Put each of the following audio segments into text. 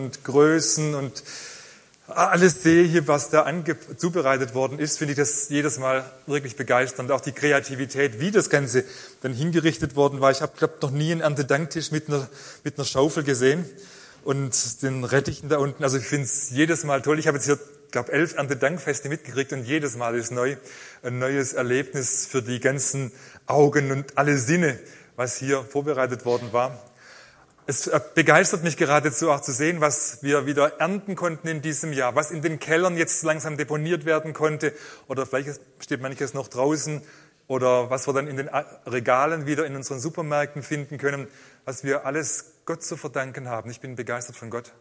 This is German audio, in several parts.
und Größen und alles sehe hier, was da zubereitet worden ist, finde ich das jedes Mal wirklich begeisternd. Auch die Kreativität, wie das Ganze dann hingerichtet worden war. Ich habe, glaube ich, noch nie einen Erntedanktisch mit einer Schaufel gesehen und den Rettichen da unten. Also ich finde es jedes Mal toll. Ich habe jetzt hier, glaube 11 Erntedankfeste mitgekriegt und jedes Mal ist neu ein neues Erlebnis für die ganzen Augen und alle Sinne, was hier vorbereitet worden war. Es begeistert mich geradezu auch zu sehen, was wir wieder ernten konnten in diesem Jahr, was in den Kellern jetzt langsam deponiert werden konnte oder vielleicht steht manches noch draußen oder was wir dann in den Regalen wieder in unseren Supermärkten finden können, was wir alles Gott zu verdanken haben. Ich bin begeistert von Gott,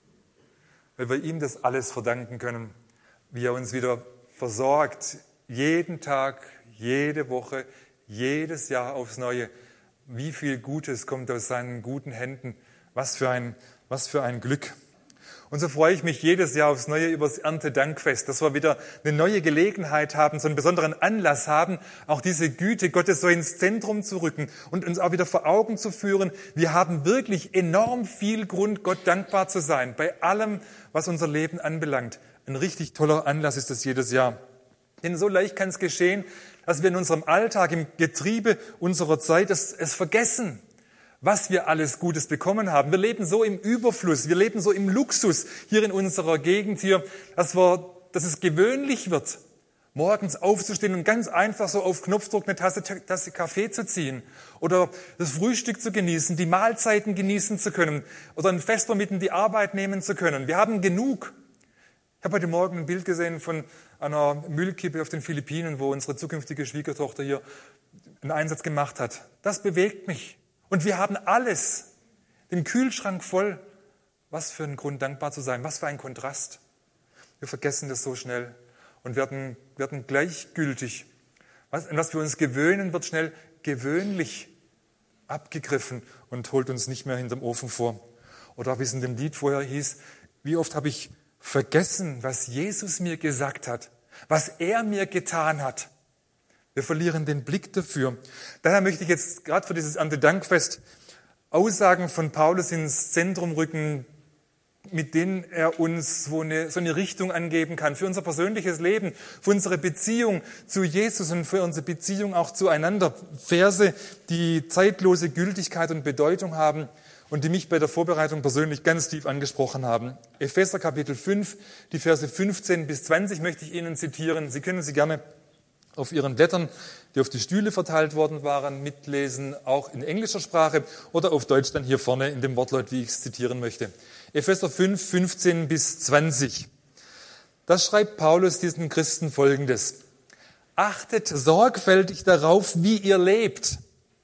weil wir ihm das alles verdanken können, wie er uns wieder versorgt, jeden Tag, jede Woche, jedes Jahr aufs Neue. Wie viel Gutes kommt aus seinen guten Händen. Was für ein Glück. Und so freue ich mich jedes Jahr aufs Neue über das Erntedankfest, dass wir wieder eine neue Gelegenheit haben, so einen besonderen Anlass haben, auch diese Güte Gottes so ins Zentrum zu rücken und uns auch wieder vor Augen zu führen. Wir haben wirklich enorm viel Grund, Gott dankbar zu sein, bei allem, was unser Leben anbelangt. Ein richtig toller Anlass ist das jedes Jahr. Denn so leicht kann es geschehen, dass wir in unserem Alltag, im Getriebe unserer Zeit es vergessen, was wir alles Gutes bekommen haben. Wir leben so im Überfluss, wir leben so im Luxus hier in unserer Gegend hier, dass es gewöhnlich wird, morgens aufzustehen und ganz einfach so auf Knopfdruck eine Tasse Kaffee zu ziehen oder das Frühstück zu genießen, die Mahlzeiten genießen zu können oder ein Fest mit in die Arbeit nehmen zu können. Wir haben genug. Ich habe heute Morgen ein Bild gesehen von einer Müllkippe auf den Philippinen, wo unsere zukünftige Schwiegertochter hier einen Einsatz gemacht hat. Das bewegt mich. Und wir haben alles, den Kühlschrank voll. Was für ein Grund, dankbar zu sein. Was für ein Kontrast. Wir vergessen das so schnell und werden gleichgültig. An was wir uns gewöhnen, wird schnell gewöhnlich abgegriffen und holt uns nicht mehr hinterm Ofen vor. Oder wie es in dem Lied vorher hieß, wie oft habe ich vergessen, was Jesus mir gesagt hat, was er mir getan hat. Wir verlieren den Blick dafür. Daher möchte ich jetzt gerade für dieses Erntedankfest Aussagen von Paulus ins Zentrum rücken, mit denen er uns so eine Richtung angeben kann für unser persönliches Leben, für unsere Beziehung zu Jesus und für unsere Beziehung auch zueinander. Verse, die zeitlose Gültigkeit und Bedeutung haben und die mich bei der Vorbereitung persönlich ganz tief angesprochen haben. Epheser Kapitel 5, die Verse 15 bis 20 möchte ich Ihnen zitieren. Sie können sie gerne auf Ihren Blättern, die auf die Stühle verteilt worden waren, mitlesen, auch in englischer Sprache oder auf Deutsch dann hier vorne in dem Wortlaut, wie ich es zitieren möchte. Epheser 5, 15 bis 20. Das schreibt Paulus diesen Christen Folgendes. Achtet sorgfältig darauf, wie ihr lebt.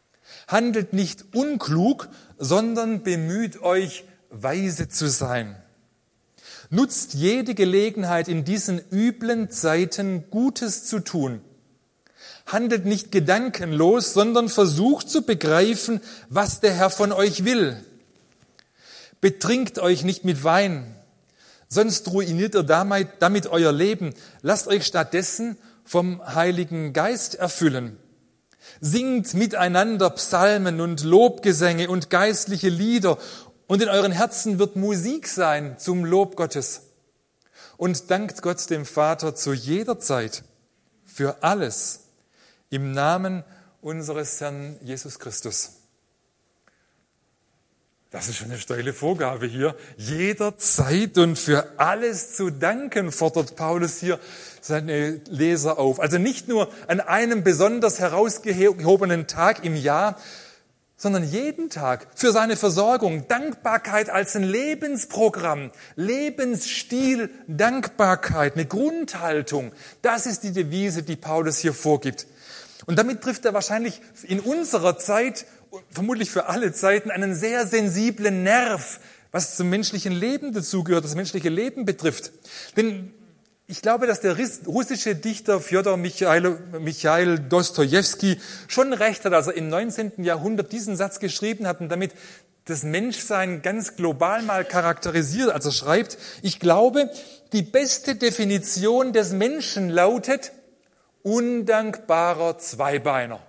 Handelt nicht unklug, sondern bemüht euch, weise zu sein. Nutzt jede Gelegenheit in diesen üblen Zeiten Gutes zu tun. Handelt nicht gedankenlos, sondern versucht zu begreifen, was der Herr von euch will. Betrinkt euch nicht mit Wein, sonst ruiniert ihr damit euer Leben. Lasst euch stattdessen vom Heiligen Geist erfüllen. Singt miteinander Psalmen und Lobgesänge und geistliche Lieder und in euren Herzen wird Musik sein zum Lob Gottes. Und dankt Gott dem Vater zu jeder Zeit für alles im Namen unseres Herrn Jesus Christus. Das ist schon eine steile Vorgabe hier. Jederzeit und für alles zu danken, fordert Paulus hier seine Leser auf. Also nicht nur an einem besonders herausgehobenen Tag im Jahr, sondern jeden Tag für seine Versorgung. Dankbarkeit als ein Lebensprogramm, Lebensstil, Dankbarkeit, eine Grundhaltung. Das ist die Devise, die Paulus hier vorgibt. Und damit trifft er wahrscheinlich in unserer Zeit, vermutlich für alle Zeiten, einen sehr sensiblen Nerv, was zum menschlichen Leben dazugehört, das menschliche Leben betrifft. Denn ich glaube, dass der russische Dichter Fjodor Michail Dostojewski schon recht hat, als er im 19. Jahrhundert diesen Satz geschrieben hat und damit das Menschsein ganz global mal charakterisiert. Also schreibt, ich glaube, die beste Definition des Menschen lautet undankbarer Zweibeiner.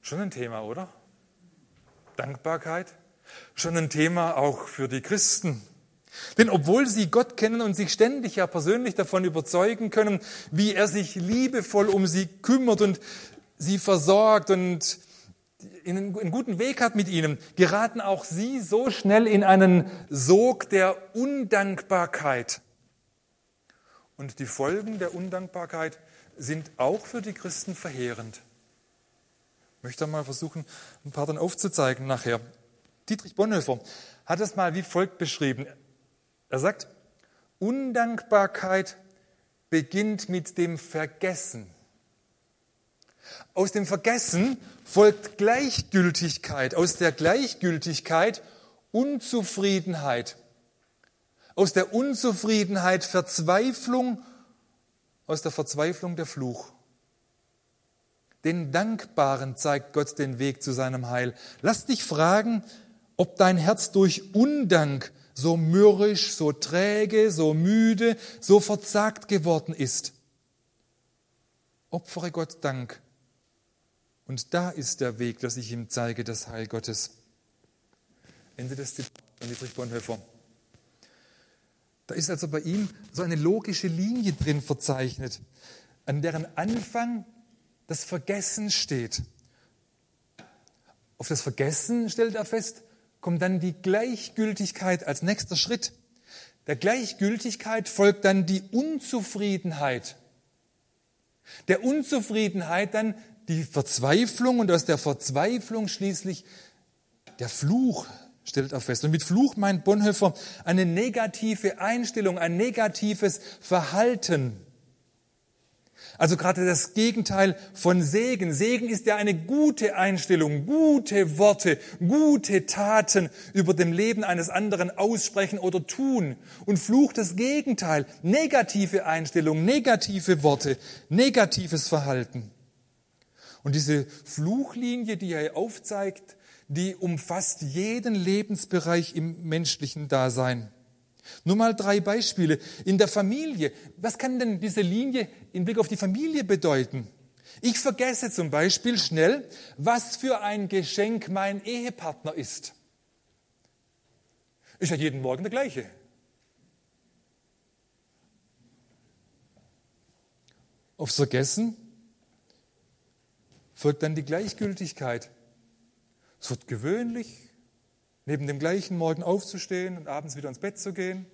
Schon ein Thema, oder? Dankbarkeit. Schon ein Thema auch für die Christen. Denn obwohl sie Gott kennen und sich ständig ja persönlich davon überzeugen können, wie er sich liebevoll um sie kümmert und sie versorgt und einen guten Weg hat mit ihnen, geraten auch sie so schnell in einen Sog der Undankbarkeit. Und die Folgen der Undankbarkeit sind auch für die Christen verheerend. Ich möchte mal versuchen, ein paar dann aufzuzeigen nachher. Dietrich Bonhoeffer hat es mal wie folgt beschrieben. Er sagt, Undankbarkeit beginnt mit dem Vergessen. Aus dem Vergessen folgt Gleichgültigkeit, aus der Gleichgültigkeit Unzufriedenheit, aus der Unzufriedenheit Verzweiflung, aus der Verzweiflung der Fluch. Den Dankbaren zeigt Gott den Weg zu seinem Heil. Lass dich fragen, ob dein Herz durch Undank so mürrisch, so träge, so müde, so verzagt geworden ist. Opfere Gott Dank. Und da ist der Weg, dass ich ihm zeige, das Heil Gottes. Ende des Zitats von Dietrich Bonhoeffer. Da ist also bei ihm so eine logische Linie drin verzeichnet, an deren Anfang das Vergessen steht. Auf das Vergessen, stellt er fest, kommt dann die Gleichgültigkeit als nächster Schritt. Der Gleichgültigkeit folgt dann die Unzufriedenheit. Der Unzufriedenheit dann die Verzweiflung und aus der Verzweiflung schließlich der Fluch, stellt er fest. Und mit Fluch meint Bonhoeffer eine negative Einstellung, ein negatives Verhalten. Also gerade das Gegenteil von Segen. Segen ist ja eine gute Einstellung, gute Worte, gute Taten über dem Leben eines anderen aussprechen oder tun. Und Fluch das Gegenteil, negative Einstellung, negative Worte, negatives Verhalten. Und diese Fluchlinie, die er aufzeigt, die umfasst jeden Lebensbereich im menschlichen Dasein. Nur mal 3 Beispiele. In der Familie, was kann denn diese Linie im Blick auf die Familie bedeuten? Ich vergesse zum Beispiel schnell, was für ein Geschenk mein Ehepartner ist. Ist ja jeden Morgen der gleiche. Aufs Vergessen folgt dann die Gleichgültigkeit. Es wird gewöhnlich, neben dem gleichen Morgen aufzustehen und abends wieder ins Bett zu gehen.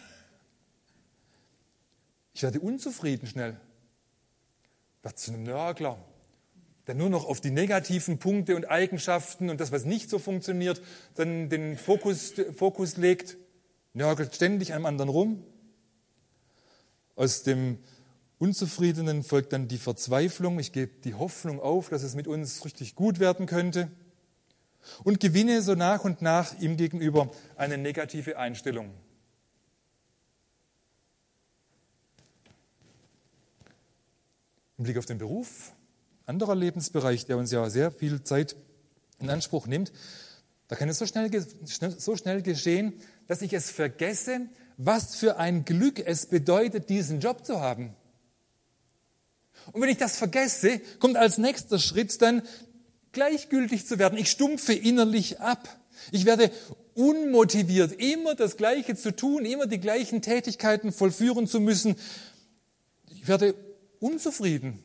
Ich werde unzufrieden schnell. Ich werde zu einem Nörgler, der nur noch auf die negativen Punkte und Eigenschaften und das, was nicht so funktioniert, dann den Fokus legt, nörgelt ständig einem anderen rum. Aus dem Unzufriedenen folgt dann die Verzweiflung. Ich gebe die Hoffnung auf, dass es mit uns richtig gut werden könnte. Und gewinne so nach und nach ihm gegenüber eine negative Einstellung. Im Blick auf den Beruf, anderer Lebensbereich, der uns ja sehr viel Zeit in Anspruch nimmt, da kann es so schnell geschehen, dass ich es vergesse, was für ein Glück es bedeutet, diesen Job zu haben. Und wenn ich das vergesse, kommt als nächster Schritt dann gleichgültig zu werden. Ich stumpfe innerlich ab. Ich werde unmotiviert, immer das Gleiche zu tun, immer die gleichen Tätigkeiten vollführen zu müssen. Ich werde unzufrieden.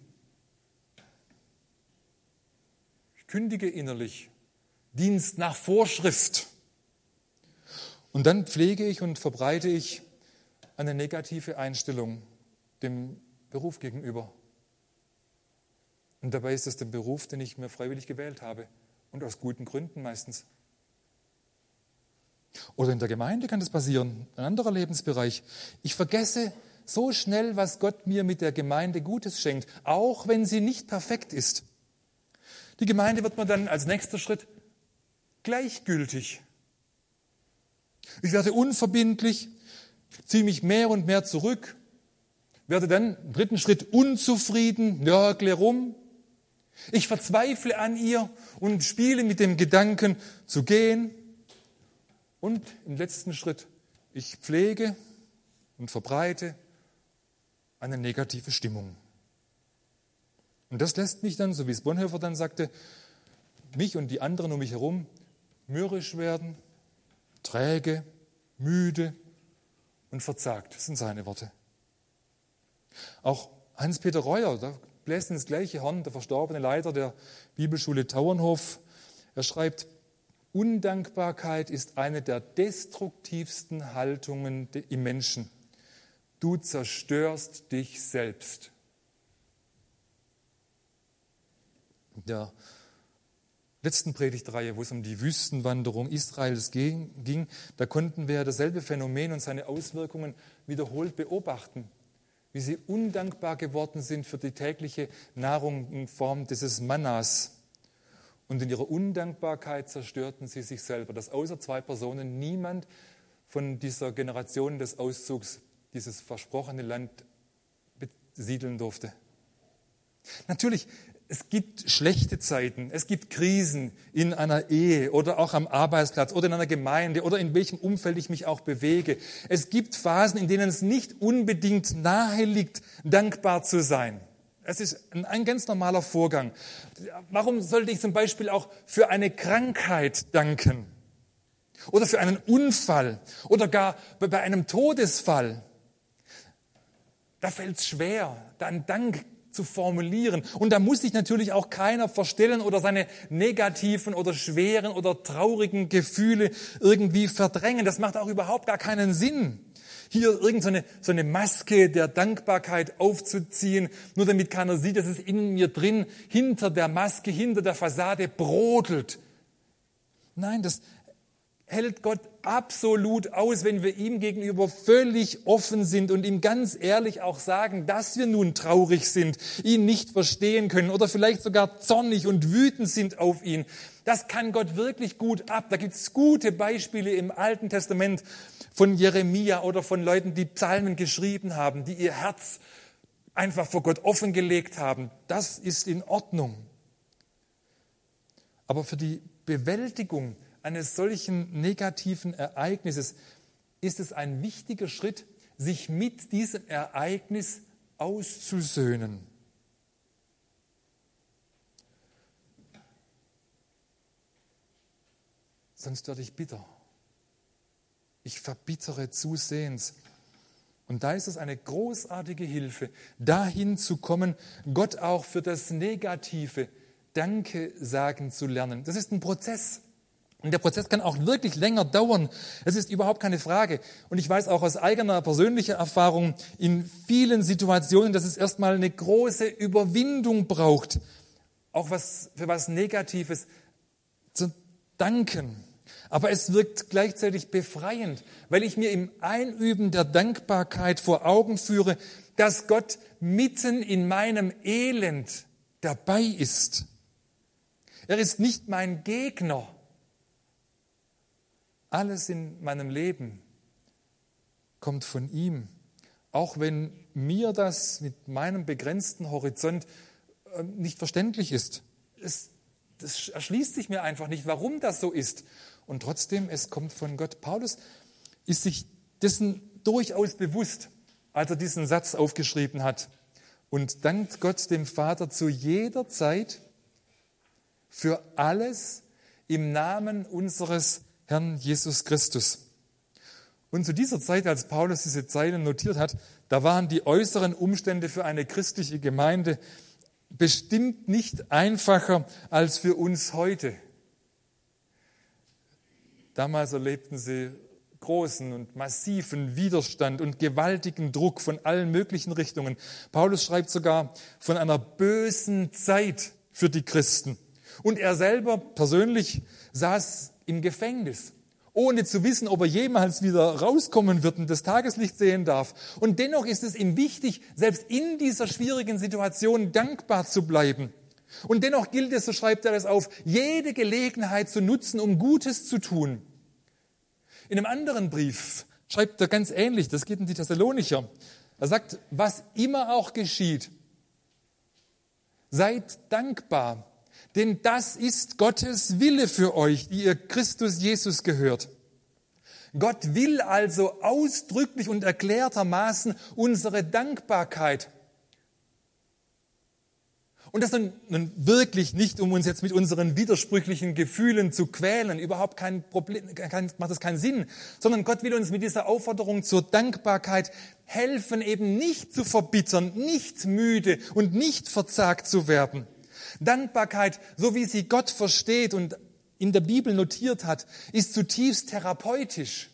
Ich kündige innerlich. Dienst nach Vorschrift. Und dann pflege ich und verbreite ich eine negative Einstellung dem Beruf gegenüber. Und dabei ist es der Beruf, den ich mir freiwillig gewählt habe. Und aus guten Gründen meistens. Oder in der Gemeinde kann das passieren, ein anderer Lebensbereich. Ich vergesse so schnell, was Gott mir mit der Gemeinde Gutes schenkt, auch wenn sie nicht perfekt ist. Die Gemeinde wird mir dann als nächster Schritt gleichgültig. Ich werde unverbindlich, ziehe mich mehr und mehr zurück, werde dann im 3. Schritt unzufrieden, nörgle rum. Ich verzweifle an ihr und spiele mit dem Gedanken zu gehen. Und im letzten Schritt, ich pflege und verbreite eine negative Stimmung. Und das lässt mich dann, so wie es Bonhoeffer dann sagte, mich und die anderen um mich herum mürrisch werden, träge, müde und verzagt. Das sind seine Worte. Auch Hans-Peter Reuer, da bläst ins gleiche Horn, der verstorbene Leiter der Bibelschule Tauernhof. Er schreibt, Undankbarkeit ist eine der destruktivsten Haltungen im Menschen. Du zerstörst dich selbst. In der letzten Predigtreihe, wo es um die Wüstenwanderung Israels ging, da konnten wir dasselbe Phänomen und seine Auswirkungen wiederholt beobachten, wie sie undankbar geworden sind für die tägliche Nahrung in Form dieses Mannas. Und in ihrer Undankbarkeit zerstörten sie sich selber, dass außer 2 Personen niemand von dieser Generation des Auszugs dieses versprochene Land besiedeln durfte. Natürlich, es gibt schlechte Zeiten, es gibt Krisen in einer Ehe oder auch am Arbeitsplatz oder in einer Gemeinde oder in welchem Umfeld ich mich auch bewege. Es gibt Phasen, in denen es nicht unbedingt nahe liegt, dankbar zu sein. Es ist ein ganz normaler Vorgang. Warum sollte ich zum Beispiel auch für eine Krankheit danken? Oder für einen Unfall? Oder gar bei einem Todesfall? Da fällt es schwer, da einen Dank zu formulieren. Und da muss sich natürlich auch keiner verstellen oder seine negativen oder schweren oder traurigen Gefühle irgendwie verdrängen. Das macht auch überhaupt gar keinen Sinn, hier so eine Maske der Dankbarkeit aufzuziehen, nur damit keiner sieht, dass es in mir drin, hinter der Maske, hinter der Fassade brodelt. Nein, das hält Gott absolut aus, wenn wir ihm gegenüber völlig offen sind und ihm ganz ehrlich auch sagen, dass wir nun traurig sind, ihn nicht verstehen können oder vielleicht sogar zornig und wütend sind auf ihn. Das kann Gott wirklich gut ab. Da gibt es gute Beispiele im Alten Testament von Jeremia oder von Leuten, die Psalmen geschrieben haben, die ihr Herz einfach vor Gott offengelegt haben. Das ist in Ordnung. Aber für die Bewältigung eines solchen negativen Ereignisses ist es ein wichtiger Schritt, sich mit diesem Ereignis auszusöhnen. Sonst werde ich bitter. Ich verbittere zusehends. Und da ist es eine großartige Hilfe, dahin zu kommen, Gott auch für das Negative Danke sagen zu lernen. Das ist ein Prozess. Und der Prozess kann auch wirklich länger dauern. Es ist überhaupt keine Frage. Und ich weiß auch aus eigener persönlicher Erfahrung in vielen Situationen, dass es erstmal eine große Überwindung braucht, auch für was Negatives zu danken. Aber es wirkt gleichzeitig befreiend, weil ich mir im Einüben der Dankbarkeit vor Augen führe, dass Gott mitten in meinem Elend dabei ist. Er ist nicht mein Gegner. Alles in meinem Leben kommt von ihm. Auch wenn mir das mit meinem begrenzten Horizont nicht verständlich ist. Das erschließt sich mir einfach nicht, warum das so ist. Und trotzdem, es kommt von Gott. Paulus ist sich dessen durchaus bewusst, als er diesen Satz aufgeschrieben hat. Und dankt Gott dem Vater zu jeder Zeit für alles im Namen unseres Herrn Jesus Christus. Und zu dieser Zeit, als Paulus diese Zeilen notiert hat, da waren die äußeren Umstände für eine christliche Gemeinde bestimmt nicht einfacher als für uns heute. Damals erlebten sie großen und massiven Widerstand und gewaltigen Druck von allen möglichen Richtungen. Paulus schreibt sogar von einer bösen Zeit für die Christen. Und er selber persönlich saß im Gefängnis, ohne zu wissen, ob er jemals wieder rauskommen wird und das Tageslicht sehen darf. Und dennoch ist es ihm wichtig, selbst in dieser schwierigen Situation dankbar zu bleiben. Und dennoch gilt es, so schreibt er das auf, jede Gelegenheit zu nutzen, um Gutes zu tun. In einem anderen Brief schreibt er ganz ähnlich, das geht in die Thessalonicher. Er sagt, was immer auch geschieht, seid dankbar. Denn das ist Gottes Wille für euch, die ihr Christus Jesus gehört. Gott will also ausdrücklich und erklärtermaßen unsere Dankbarkeit. Und das nun wirklich nicht, um uns jetzt mit unseren widersprüchlichen Gefühlen zu quälen, überhaupt kein Problem, macht das keinen Sinn, sondern Gott will uns mit dieser Aufforderung zur Dankbarkeit helfen, eben nicht zu verbittern, nicht müde und nicht verzagt zu werden. Dankbarkeit, so wie sie Gott versteht und in der Bibel notiert hat, ist zutiefst therapeutisch.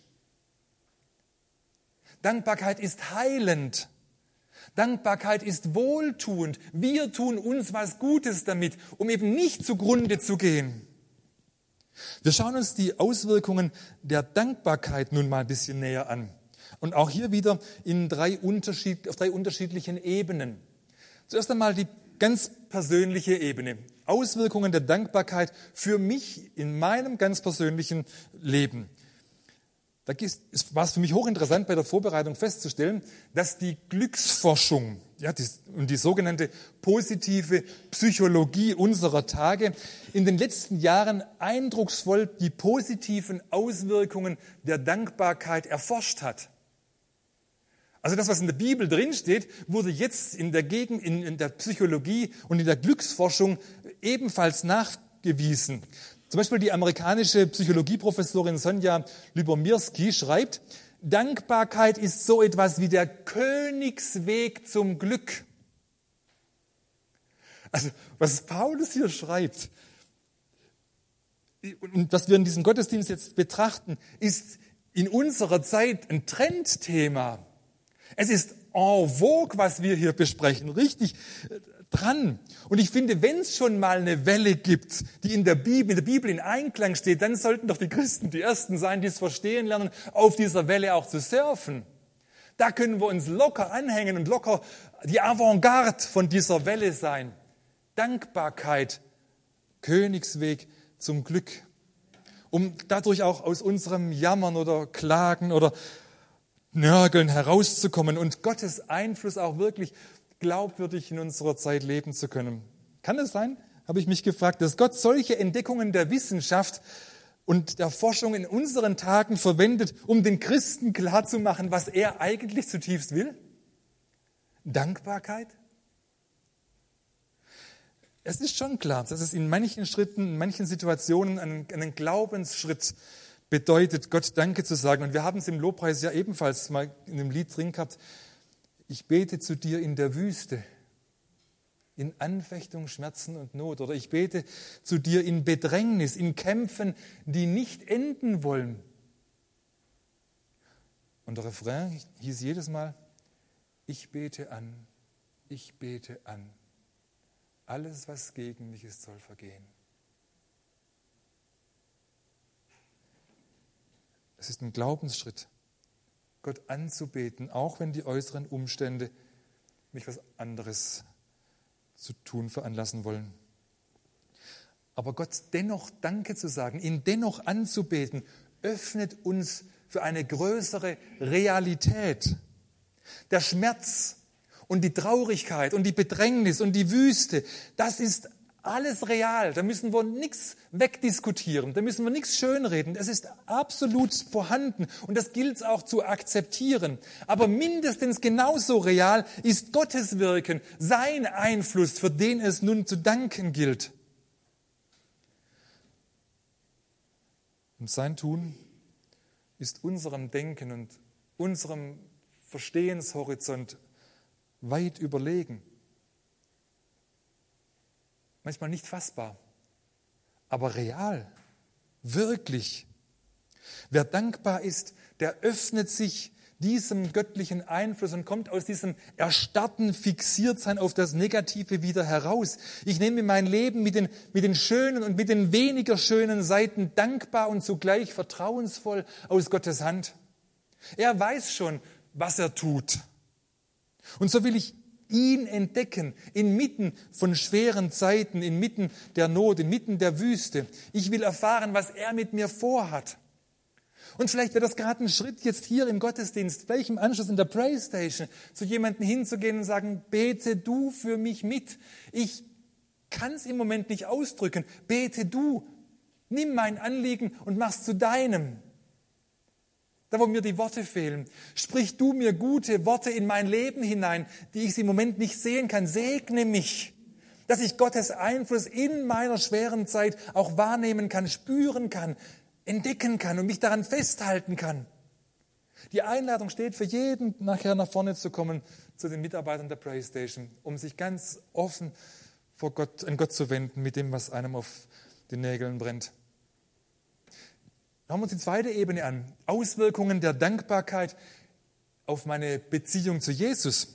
Dankbarkeit ist heilend. Dankbarkeit ist wohltuend. Wir tun uns was Gutes damit, um eben nicht zugrunde zu gehen. Wir schauen uns die Auswirkungen der Dankbarkeit nun mal ein bisschen näher an. Und auch hier wieder auf drei unterschiedlichen Ebenen. Zuerst einmal die ganz persönliche Ebene. Auswirkungen der Dankbarkeit für mich in meinem ganz persönlichen Leben. Da war es für mich hochinteressant, bei der Vorbereitung festzustellen, dass die Glücksforschung und die sogenannte positive Psychologie unserer Tage in den letzten Jahren eindrucksvoll die positiven Auswirkungen der Dankbarkeit erforscht hat. Also das, was in der Bibel drinsteht, wurde jetzt in der Psychologie und in der Glücksforschung ebenfalls nachgewiesen. Zum Beispiel die amerikanische Psychologieprofessorin Sonja Lyubomirsky schreibt, Dankbarkeit ist so etwas wie der Königsweg zum Glück. Also was Paulus hier schreibt und was wir in diesem Gottesdienst jetzt betrachten, ist in unserer Zeit ein Trendthema. Es ist en vogue, was wir hier besprechen, richtig dran. Und ich finde, wenn es schon mal eine Welle gibt, die in der Bibel in Einklang steht, dann sollten doch die Christen die Ersten sein, die es verstehen lernen, auf dieser Welle auch zu surfen. Da können wir uns locker anhängen und locker die Avantgarde von dieser Welle sein. Dankbarkeit, Königsweg zum Glück. Um dadurch auch aus unserem Jammern oder Klagen oder Nörgeln herauszukommen und Gottes Einfluss auch wirklich glaubwürdig in unserer Zeit leben zu können. Kann es sein, habe ich mich gefragt, dass Gott solche Entdeckungen der Wissenschaft und der Forschung in unseren Tagen verwendet, um den Christen klarzumachen, was er eigentlich zutiefst will? Dankbarkeit? Es ist schon klar, dass es in manchen Schritten, in manchen Situationen einen Glaubensschritt bedeutet, Gott Danke zu sagen. Und wir haben es im Lobpreis ja ebenfalls mal in einem Lied drin gehabt. Ich bete zu dir in der Wüste, in Anfechtung, Schmerzen und Not. Oder ich bete zu dir in Bedrängnis, in Kämpfen, die nicht enden wollen. Und der Refrain hieß jedes Mal, ich bete an, alles, was gegen mich ist, soll vergehen. Es ist ein Glaubensschritt, Gott anzubeten, auch wenn die äußeren Umstände mich was anderes zu tun veranlassen wollen. Aber Gott dennoch Danke zu sagen, ihn dennoch anzubeten, öffnet uns für eine größere Realität. Der Schmerz und die Traurigkeit und die Bedrängnis und die Wüste, das ist alles real. Da müssen wir nichts wegdiskutieren, da müssen wir nichts schönreden. Es ist absolut vorhanden und das gilt es auch zu akzeptieren. Aber mindestens genauso real ist Gottes Wirken, sein Einfluss, für den es nun zu danken gilt. Und sein Tun ist unserem Denken und unserem Verstehenshorizont weit überlegen. Manchmal nicht fassbar, aber real, wirklich. Wer dankbar ist, der öffnet sich diesem göttlichen Einfluss und kommt aus diesem erstarrten Fixiertsein auf das Negative wieder heraus. Ich nehme mein Leben mit den schönen und mit den weniger schönen Seiten dankbar und zugleich vertrauensvoll aus Gottes Hand. Er weiß schon, was er tut. Und so will ich ihn entdecken, inmitten von schweren Zeiten, inmitten der Not, inmitten der Wüste. Ich will erfahren, was er mit mir vorhat. Und vielleicht wäre das gerade ein Schritt jetzt hier im Gottesdienst, vielleicht im Anschluss in der Praise Station, zu jemandem hinzugehen und sagen, bete du für mich mit. Ich kann es im Moment nicht ausdrücken. Bete du. Nimm mein Anliegen und mach's zu deinem. Da, wo mir die Worte fehlen, sprich du mir gute Worte in mein Leben hinein, die ich im Moment nicht sehen kann. Segne mich, dass ich Gottes Einfluss in meiner schweren Zeit auch wahrnehmen kann, spüren kann, entdecken kann und mich daran festhalten kann. Die Einladung steht für jeden, nachher nach vorne zu kommen, zu den Mitarbeitern der Praise Station, um sich ganz offen an Gott zu wenden mit dem, was einem auf den Nägeln brennt. Schauen wir uns die zweite Ebene an. Auswirkungen der Dankbarkeit auf meine Beziehung zu Jesus.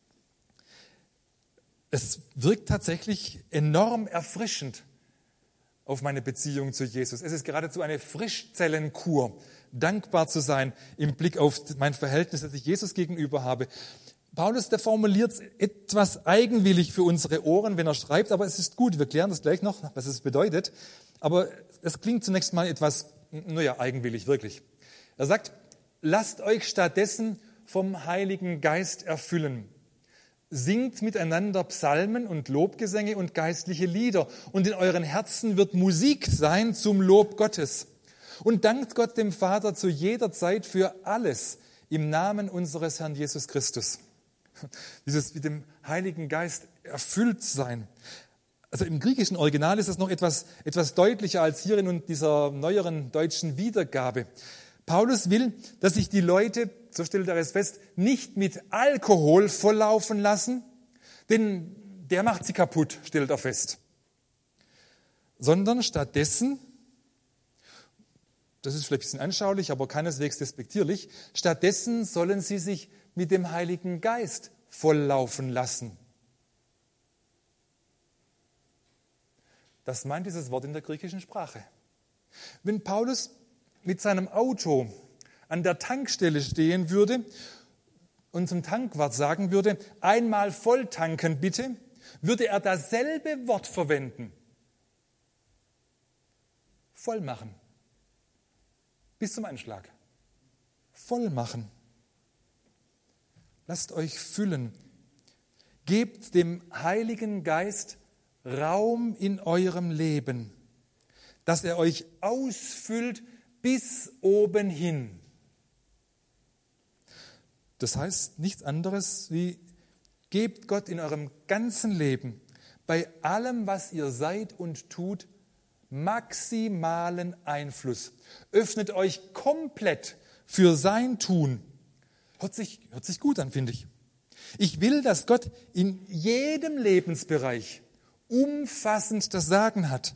Es wirkt tatsächlich enorm erfrischend auf meine Beziehung zu Jesus. Es ist geradezu eine Frischzellenkur, dankbar zu sein im Blick auf mein Verhältnis, das ich Jesus gegenüber habe. Paulus, der formuliert es etwas eigenwillig für unsere Ohren, wenn er schreibt, aber es ist gut, wir klären das gleich noch, was es bedeutet. Aber es klingt zunächst mal etwas, eigenwillig, wirklich. Er sagt, lasst euch stattdessen vom Heiligen Geist erfüllen. Singt miteinander Psalmen und Lobgesänge und geistliche Lieder. Und in euren Herzen wird Musik sein zum Lob Gottes. Und dankt Gott dem Vater zu jeder Zeit für alles im Namen unseres Herrn Jesus Christus. Dieses mit dem Heiligen Geist erfüllt sein. Also im griechischen Original ist das noch etwas deutlicher als hier in dieser neueren deutschen Wiedergabe. Paulus will, dass sich die Leute, so stellt er es fest, nicht mit Alkohol volllaufen lassen, denn der macht sie kaputt, stellt er fest. Sondern stattdessen, das ist vielleicht ein bisschen anschaulich, aber keineswegs despektierlich, stattdessen sollen sie sich mit dem Heiligen Geist volllaufen lassen. Das meint dieses Wort in der griechischen Sprache. Wenn Paulus mit seinem Auto an der Tankstelle stehen würde und zum Tankwart sagen würde, einmal voll tanken bitte, würde er dasselbe Wort verwenden. Voll machen. Bis zum Anschlag. Voll machen. Lasst euch füllen. Gebt dem Heiligen Geist Raum in eurem Leben, dass er euch ausfüllt bis oben hin. Das heißt nichts anderes wie, gebt Gott in eurem ganzen Leben, bei allem, was ihr seid und tut, maximalen Einfluss. Öffnet euch komplett für sein Tun. Hört sich gut an, finde ich. Ich will, dass Gott in jedem Lebensbereich umfassend das Sagen hat.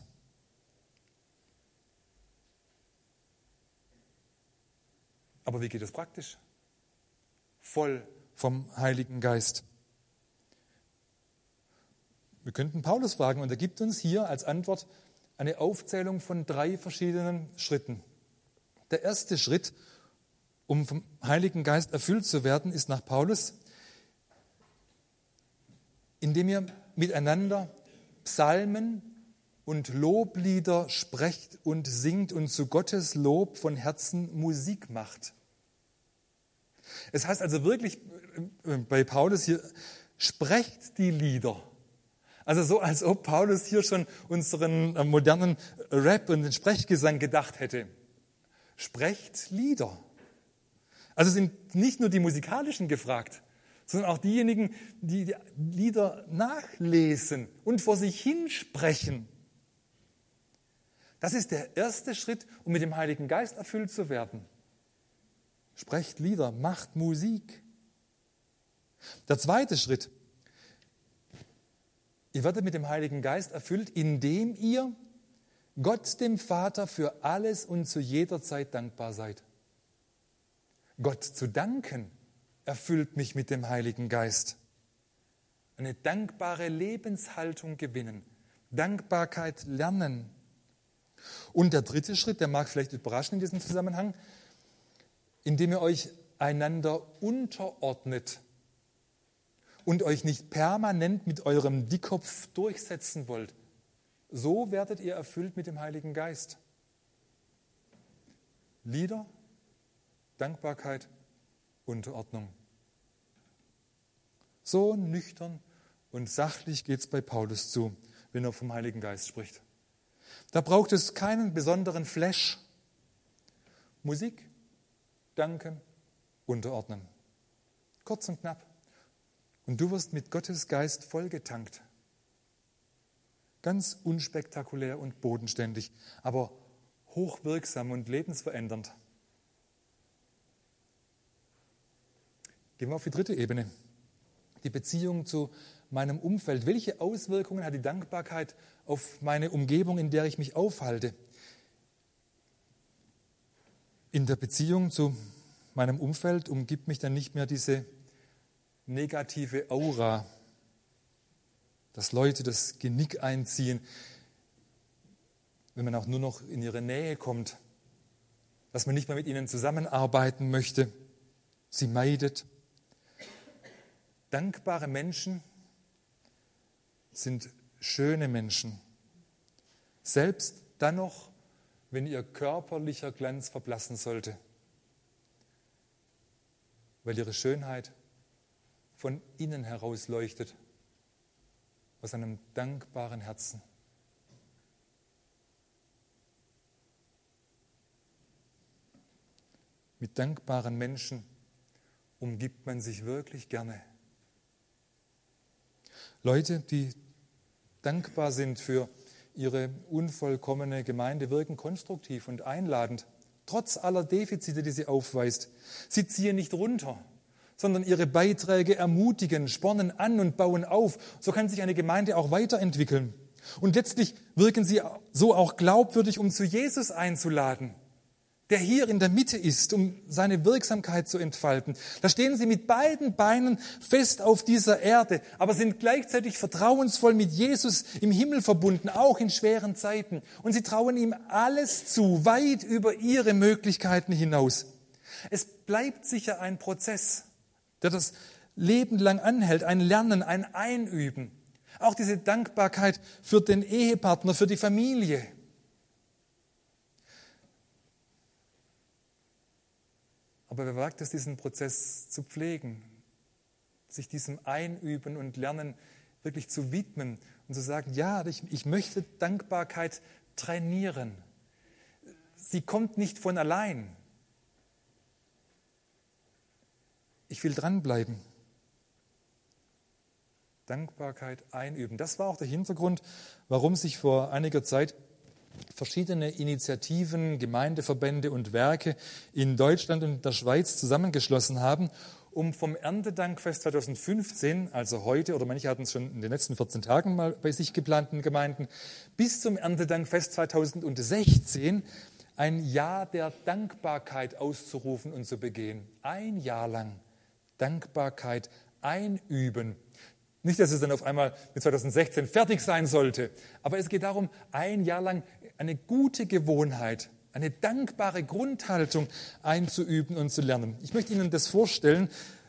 Aber wie geht es praktisch? Voll vom Heiligen Geist. Wir könnten Paulus fragen und er gibt uns hier als Antwort eine Aufzählung von 3 verschiedenen Schritten. Der erste Schritt, um vom Heiligen Geist erfüllt zu werden, ist nach Paulus, indem ihr miteinander Psalmen und Loblieder sprecht und singt und zu Gottes Lob von Herzen Musik macht. Es heißt also wirklich bei Paulus hier, sprecht die Lieder. Also so, als ob Paulus hier schon unseren modernen Rap und den Sprechgesang gedacht hätte. Sprecht Lieder. Also sind nicht nur die musikalischen gefragt, sondern auch diejenigen, die die Lieder nachlesen und vor sich hinsprechen. Das ist der erste Schritt, um mit dem Heiligen Geist erfüllt zu werden. Sprecht Lieder, macht Musik. Der zweite Schritt. Ihr werdet mit dem Heiligen Geist erfüllt, indem ihr Gott dem Vater für alles und zu jeder Zeit dankbar seid. Gott zu danken erfüllt mich mit dem Heiligen Geist. Eine dankbare Lebenshaltung gewinnen, Dankbarkeit lernen. Und der dritte Schritt, der mag vielleicht überraschen in diesem Zusammenhang, indem ihr euch einander unterordnet und euch nicht permanent mit eurem Dickkopf durchsetzen wollt. So werdet ihr erfüllt mit dem Heiligen Geist. Lieder, Dankbarkeit, Unterordnung. So nüchtern und sachlich geht es bei Paulus zu, wenn er vom Heiligen Geist spricht. Da braucht es keinen besonderen Flash. Musik, danken, unterordnen. Kurz und knapp. Und du wirst mit Gottes Geist vollgetankt. Ganz unspektakulär und bodenständig, aber hochwirksam und lebensverändernd. Gehen wir auf die dritte Ebene. Die Beziehung zu meinem Umfeld. Welche Auswirkungen hat die Dankbarkeit auf meine Umgebung, in der ich mich aufhalte? In der Beziehung zu meinem Umfeld umgibt mich dann nicht mehr diese negative Aura, dass Leute das Genick einziehen, wenn man auch nur noch in ihre Nähe kommt, dass man nicht mehr mit ihnen zusammenarbeiten möchte, sie meidet. Dankbare Menschen sind schöne Menschen, selbst dann noch, wenn ihr körperlicher Glanz verblassen sollte, weil ihre Schönheit von innen heraus leuchtet, aus einem dankbaren Herzen. Mit dankbaren Menschen umgibt man sich wirklich gerne. Leute, die dankbar sind für ihre unvollkommene Gemeinde, wirken konstruktiv und einladend, trotz aller Defizite, die sie aufweist. Sie ziehen nicht runter, sondern ihre Beiträge ermutigen, spornen an und bauen auf. So kann sich eine Gemeinde auch weiterentwickeln. Und letztlich wirken sie so auch glaubwürdig, um zu Jesus einzuladen, der hier in der Mitte ist, um seine Wirksamkeit zu entfalten. Da stehen sie mit beiden Beinen fest auf dieser Erde, aber sind gleichzeitig vertrauensvoll mit Jesus im Himmel verbunden, auch in schweren Zeiten. Und sie trauen ihm alles zu, weit über ihre Möglichkeiten hinaus. Es bleibt sicher ein Prozess, der das Leben lang anhält, ein Lernen, ein Einüben. Auch diese Dankbarkeit für den Ehepartner, für die Familie. Aber wer wagt es, diesen Prozess zu pflegen, sich diesem Einüben und Lernen wirklich zu widmen und zu sagen, ja, ich möchte Dankbarkeit trainieren. Sie kommt nicht von allein. Ich will dranbleiben. Dankbarkeit einüben. Das war auch der Hintergrund, warum sich vor einiger Zeit verschiedene Initiativen, Gemeindeverbände und Werke in Deutschland und der Schweiz zusammengeschlossen haben, um vom Erntedankfest 2015, also heute, oder manche hatten es schon in den letzten 14 Tagen mal bei sich geplanten Gemeinden, bis zum Erntedankfest 2016 ein Jahr der Dankbarkeit auszurufen und zu begehen. Ein Jahr lang Dankbarkeit einüben. Nicht, dass es dann auf einmal mit 2016 fertig sein sollte, aber es geht darum, ein Jahr lang eine gute Gewohnheit, eine dankbare Grundhaltung einzuüben und zu lernen. Ich möchte Ihnen das vorstellen,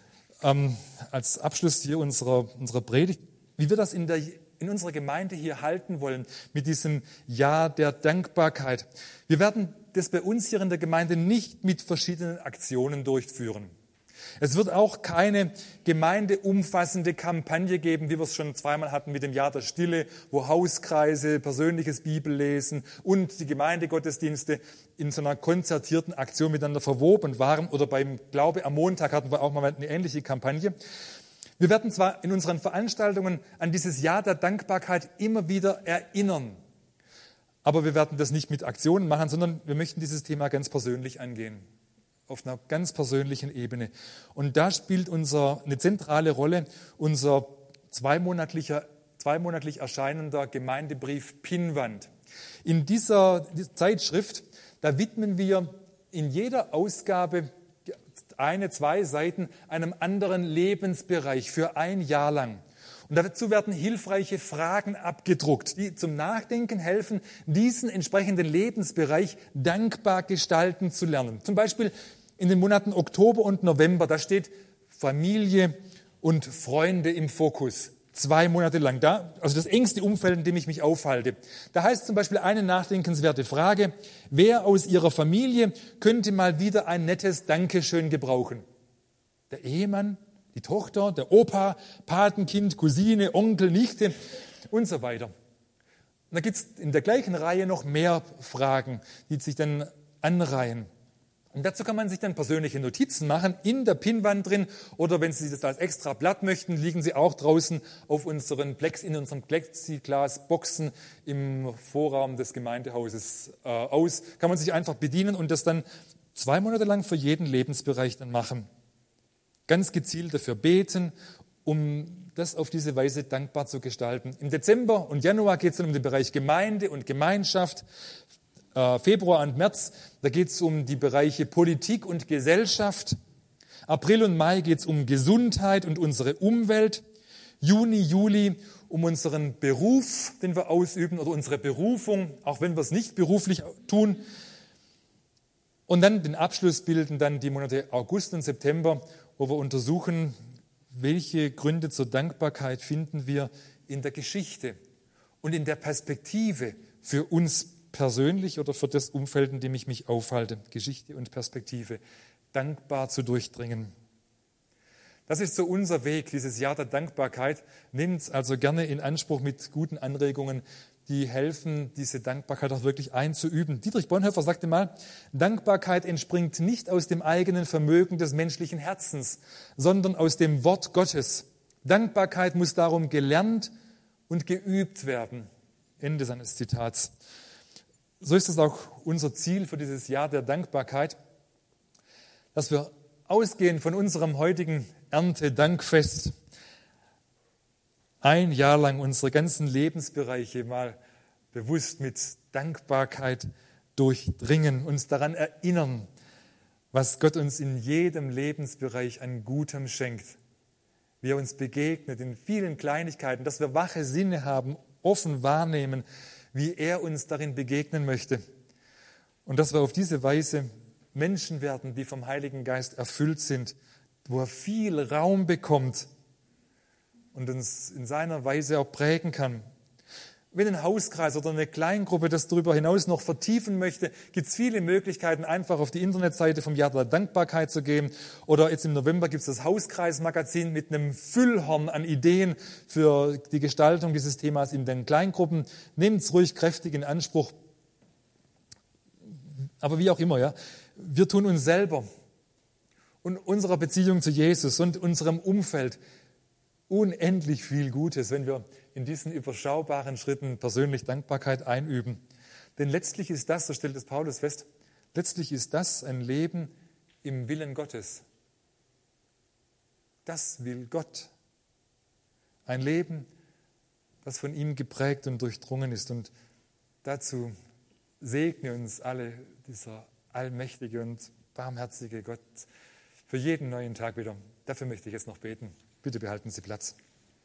als Abschluss hier unserer Predigt, wie wir das in unserer Gemeinde hier halten wollen, mit diesem Jahr der Dankbarkeit. Wir werden das bei uns hier in der Gemeinde nicht mit verschiedenen Aktionen durchführen. Es wird auch keine gemeindeumfassende Kampagne geben, wie wir es schon zweimal hatten mit dem Jahr der Stille, wo Hauskreise, persönliches Bibellesen und die Gemeindegottesdienste in so einer konzertierten Aktion miteinander verwoben waren. Oder beim Glaube am Montag hatten wir auch mal eine ähnliche Kampagne. Wir werden zwar in unseren Veranstaltungen an dieses Jahr der Dankbarkeit immer wieder erinnern, aber wir werden das nicht mit Aktionen machen, sondern wir möchten dieses Thema ganz persönlich angehen. Auf einer ganz persönlichen Ebene. Und da spielt eine zentrale Rolle unser zweimonatlich erscheinender Gemeindebrief Pinnwand. In dieser Zeitschrift, da widmen wir in jeder Ausgabe 2 Seiten einem anderen Lebensbereich für ein Jahr lang. Und dazu werden hilfreiche Fragen abgedruckt, die zum Nachdenken helfen, diesen entsprechenden Lebensbereich dankbar gestalten zu lernen. Zum Beispiel in den Monaten Oktober und November, da steht Familie und Freunde im Fokus. 2 Monate lang, also das engste Umfeld, in dem ich mich aufhalte. Da heißt zum Beispiel eine nachdenkenswerte Frage: Wer aus Ihrer Familie könnte mal wieder ein nettes Dankeschön gebrauchen? Der Ehemann? Die Tochter, der Opa, Patenkind, Cousine, Onkel, Nichte und so weiter. Und da gibt es in der gleichen Reihe noch mehr Fragen, die sich dann anreihen. Und dazu kann man sich dann persönliche Notizen machen, in der Pinnwand drin, oder wenn Sie das als extra Blatt möchten, liegen sie auch draußen auf in unseren Plexiglasboxen im Vorraum des Gemeindehauses aus. Kann man sich einfach bedienen und das dann 2 Monate lang für jeden Lebensbereich dann machen. Ganz gezielt dafür beten, um das auf diese Weise dankbar zu gestalten. Im Dezember und Januar geht es dann um den Bereich Gemeinde und Gemeinschaft. Februar und März, da geht es um die Bereiche Politik und Gesellschaft. April und Mai geht es um Gesundheit und unsere Umwelt. Juni, Juli um unseren Beruf, den wir ausüben, oder unsere Berufung, auch wenn wir es nicht beruflich tun. Und dann den Abschluss bilden dann die Monate August und September, wo wir untersuchen, welche Gründe zur Dankbarkeit finden wir in der Geschichte und in der Perspektive für uns persönlich oder für das Umfeld, in dem ich mich aufhalte. Geschichte und Perspektive, dankbar zu durchdringen. Das ist so unser Weg, dieses Jahr der Dankbarkeit. Nehmt es also gerne in Anspruch mit guten Anregungen, die helfen, diese Dankbarkeit auch wirklich einzuüben. Dietrich Bonhoeffer sagte mal, Dankbarkeit entspringt nicht aus dem eigenen Vermögen des menschlichen Herzens, sondern aus dem Wort Gottes. Dankbarkeit muss darum gelernt und geübt werden. Ende seines Zitats. So ist es auch unser Ziel für dieses Jahr der Dankbarkeit, dass wir ausgehend von unserem heutigen Erntedankfest 1 Jahr lang unsere ganzen Lebensbereiche mal bewusst mit Dankbarkeit durchdringen, uns daran erinnern, was Gott uns in jedem Lebensbereich an Gutem schenkt, wie er uns begegnet in vielen Kleinigkeiten, dass wir wache Sinne haben, offen wahrnehmen, wie er uns darin begegnen möchte. Und dass wir auf diese Weise Menschen werden, die vom Heiligen Geist erfüllt sind, wo er viel Raum bekommt und uns in seiner Weise auch prägen kann. Wenn ein Hauskreis oder eine Kleingruppe das darüber hinaus noch vertiefen möchte, gibt es viele Möglichkeiten, einfach auf die Internetseite vom Jahr der Dankbarkeit zu gehen. Oder jetzt im November gibt es das Hauskreismagazin mit einem Füllhorn an Ideen für die Gestaltung dieses Themas in den Kleingruppen. Nehmt es ruhig kräftig in Anspruch. Aber wie auch immer, ja, wir tun uns selber und unserer Beziehung zu Jesus und unserem Umfeld unendlich viel Gutes, wenn wir in diesen überschaubaren Schritten persönlich Dankbarkeit einüben. Denn letztlich ist das, so stellt es Paulus fest, letztlich ist das ein Leben im Willen Gottes. Das will Gott. Ein Leben, das von ihm geprägt und durchdrungen ist. Und dazu segne uns alle dieser allmächtige und barmherzige Gott für jeden neuen Tag wieder. Dafür möchte ich jetzt noch beten. Bitte behalten Sie Platz.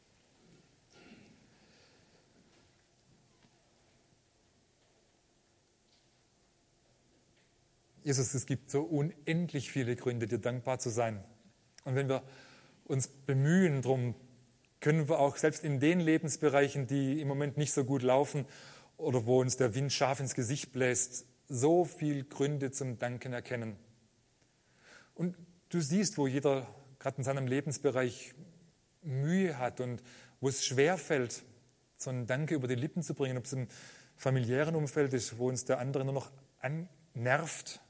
Jesus, es gibt so unendlich viele Gründe, dir dankbar zu sein. Und wenn wir uns bemühen drum, können wir auch selbst in den Lebensbereichen, die im Moment nicht so gut laufen oder wo uns der Wind scharf ins Gesicht bläst, so viele Gründe zum Danken erkennen. Und du siehst, wo jeder gerade in seinem Lebensbereich Mühe hat und wo es schwerfällt, so einen Danke über die Lippen zu bringen, ob es im familiären Umfeld ist, wo uns der andere nur noch nervt,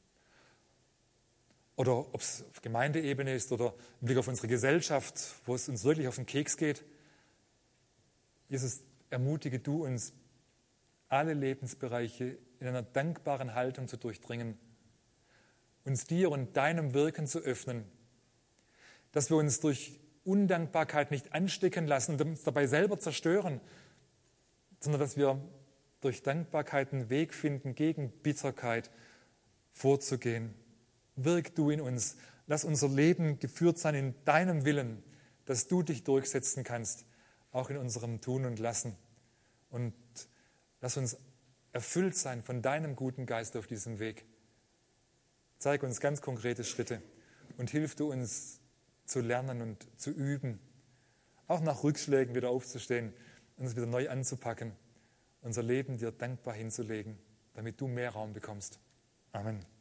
oder ob es auf Gemeindeebene ist oder im Blick auf unsere Gesellschaft, wo es uns wirklich auf den Keks geht. Jesus, ermutige du uns, alle Lebensbereiche in einer dankbaren Haltung zu durchdringen, uns dir und deinem Wirken zu öffnen, dass wir uns durch Undankbarkeit nicht anstecken lassen und uns dabei selber zerstören, sondern dass wir durch Dankbarkeit einen Weg finden, gegen Bitterkeit vorzugehen. Wirk du in uns. Lass unser Leben geführt sein in deinem Willen, dass du dich durchsetzen kannst, auch in unserem Tun und Lassen. Und lass uns erfüllt sein von deinem guten Geist auf diesem Weg. Zeig uns ganz konkrete Schritte und hilf du uns zu lernen und zu üben, auch nach Rückschlägen wieder aufzustehen und uns wieder neu anzupacken, unser Leben dir dankbar hinzulegen, damit du mehr Raum bekommst. Amen.